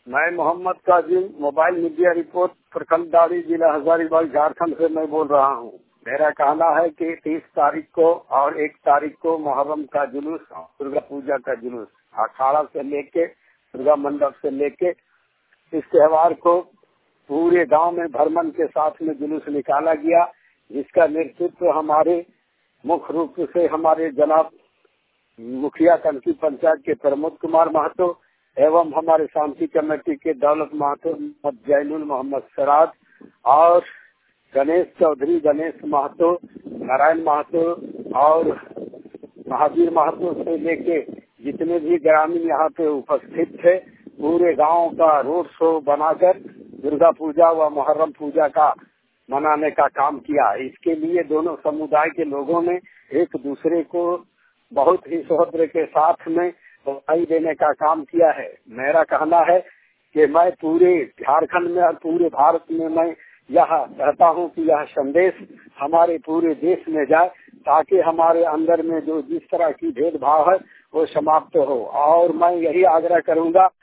मैं Mohammad Kazim mobile media report प्रखंड दाड़ी जिला हजारीबाग झारखंड से मैं बोल रहा हूँ। मेरा कहना है कि 30 तारीख को और 1 तारीख को मुहर्रम का जुलूस, दुर्गा पूजा का जुलूस अखाड़ा से लेके दुर्गा मंडप से लेके इस त्योहार को पूरे गांव में भरमन के साथ में जुलूस निकाला गया, जिसका नेतृत्व हमारे मुख्य रूप से हमारे जनाब मुखिया कनकी पंचायत के प्रमोद कुमार महतो एवं हमारे शांति कमेटी के दौलत महतो, जैनुल मोहम्मद सराज और गणेश चौधरी, गणेश महतो, नारायण महतो और महावीर महतो से लेके जितने भी ग्रामीण यहाँ पे उपस्थित थे, पूरे गांव का रोड शो बनाकर दुर्गा पूजा व मुहर्रम पूजा का मनाने का काम किया। इसके लिए दोनों समुदाय के लोगों ने एक दूसरे को बहुत ही सौहार्द के साथ में बधाई देने का काम किया है। मेरा कहना है कि मैं पूरे झारखंड में और पूरे भारत में मैं यह कहता हूं कि यह संदेश हमारे पूरे देश में जाए, ताकि हमारे अंदर में जो जिस तरह की भेदभाव है वो समाप्त हो। और मैं यही आग्रह करूंगा